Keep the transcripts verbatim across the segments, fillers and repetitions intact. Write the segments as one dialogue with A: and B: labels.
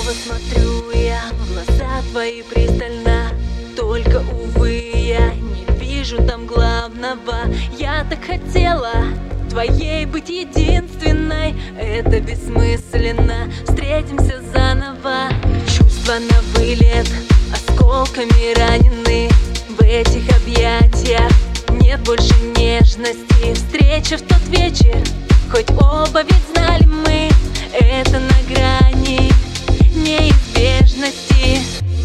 A: Снова смотрю я в глаза твои пристально, только, увы, я не вижу там главного. Я так хотела твоей быть единственной, это бессмысленно, встретимся заново. Чувства на вылет, осколками ранены, в этих объятиях нет больше нежности. Встреча в тот вечер, хоть оба ведь знали мы, это на грани неизбежности.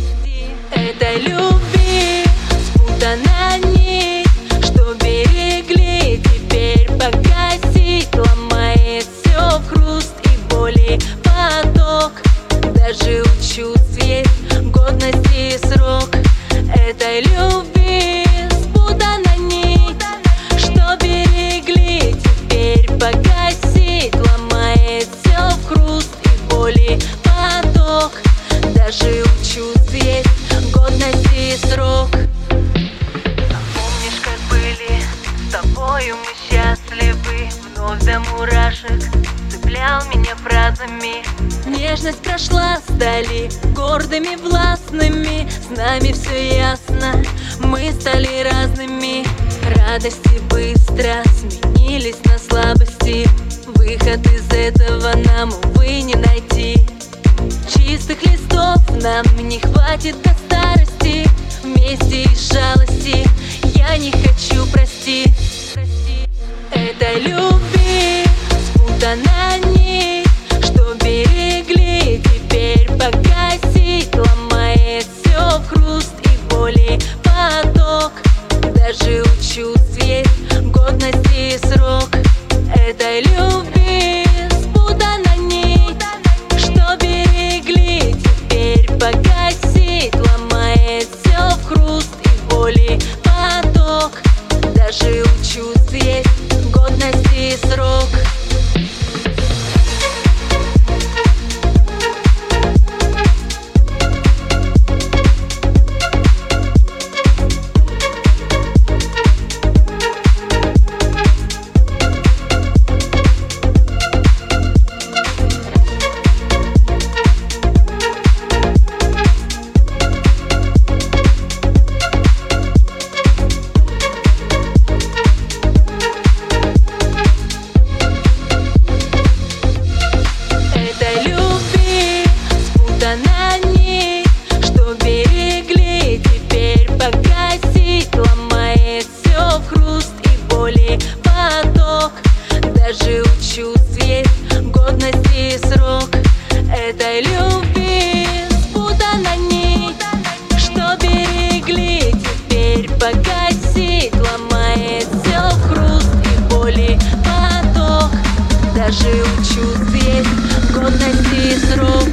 A: Это любви спутана нить, что берегли, теперь погасить, ломает все в хруст и боли поток. Даже у чувств есть годности срок. Это любви спутана нить, что берегли, теперь погасить, ломает все в хруст и боли поток. Даже у чувств есть годности срок. Помнишь, как были с тобою мы счастливы, вновь до мурашек цеплял меня фразами. Нежность прошла, стали гордыми, властными, с нами все ясно, мы стали разными. Радости быстро сменились на слабости, выход из этого нам, увы, не найти. Чистых листов нам не хватит до старости, вместе из жалости я не хочу простить. Это любви спутана нить, что берегли, теперь погасить, ломает все в хруст и боли поток. Даже у чувств есть годности срок. Это любви спутана нить, что берегли, теперь погасить, ломает все в хруст и боли поток. Даже у чувств есть годности срок. Спутана нить, что берегли, теперь погасить, ломает все в хруст и боли поток. Даже у чувств есть годности срок. Это любви спутана нить, что берегли, теперь погасить, ломает все в хруст и боли поток. Даже у чувств есть годности срок.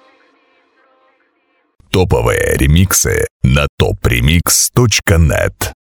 B: Топовые ремиксы на топ ремикс точка нет.